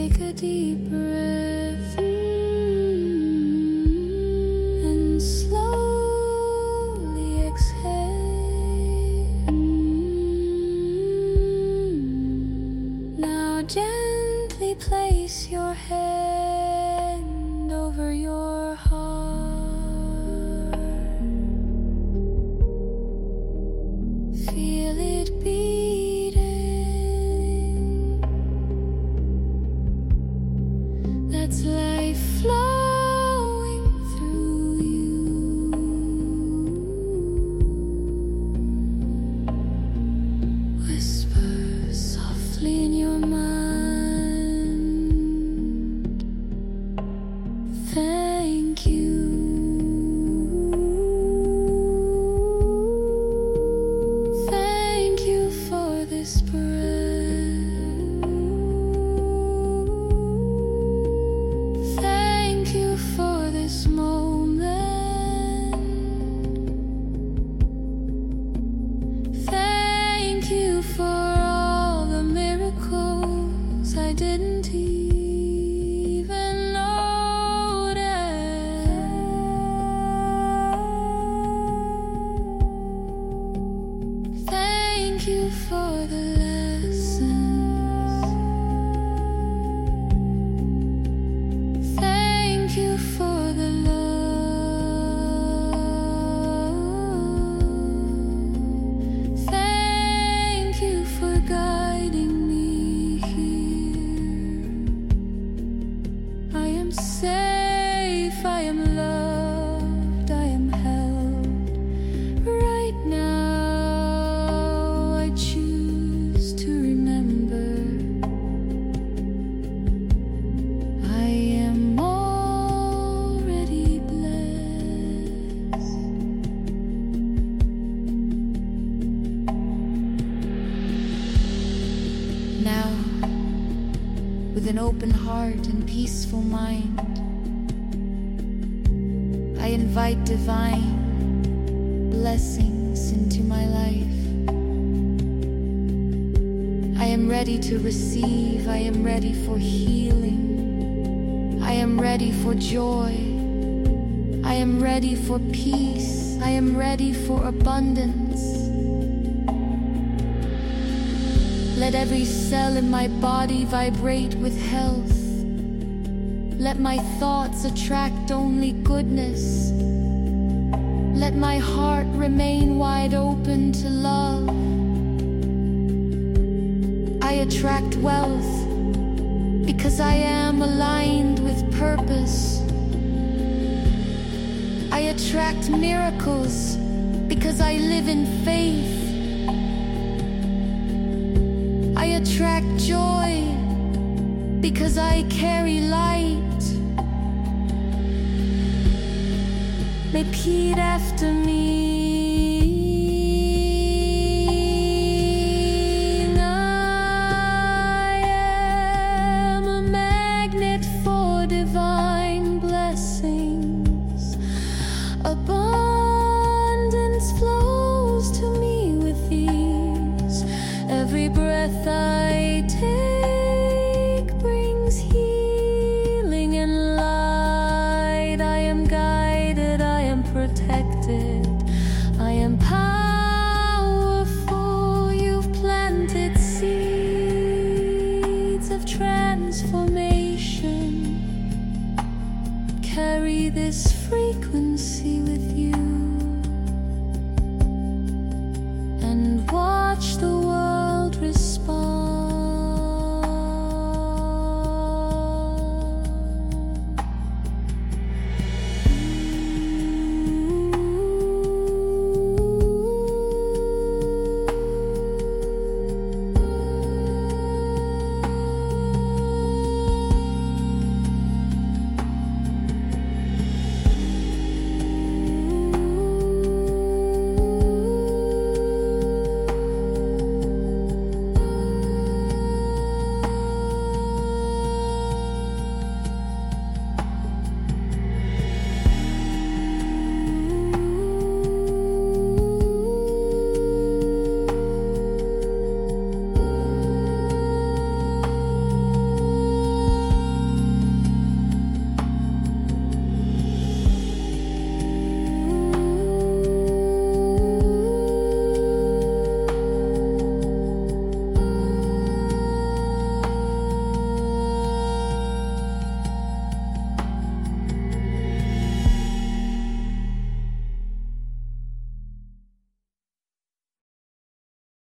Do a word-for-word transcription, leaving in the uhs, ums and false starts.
Take a deep breath and slowly exhale. Now gently place your hand over your heart. Feel it beating. That's life flowing through you. Whisper softly in your mind, thank you. Thank you for this breath. Thank you for this moment. Thank you for all the miracles I didn't even notice. Thank you for the lessons. Thank you for the love. Thank you for guiding me here. I am safe, I am loved, I am held. Right now I choose to remember I am already blessed. Now, with an open heart and peaceful mind, I invite divine blessings into my life. I am ready to receive. I am ready for healing. I am ready for joy. I am ready for peace. I am ready for abundance. Let every cell in my body vibrate with health. Let my thoughts attract only goodness. Let my heart remain wide open to love. I attract wealth because I am aligned with purpose. I attract miracles because I live in faith. I attract joy because I carry light. Repeat after me. I am a magnet for divine blessings. Abundance flows to me with ease. Every breath I take brings healing and light. I am guided, I am protected, I am powerful. You've planted seeds of transformation. Carry this frequency with you.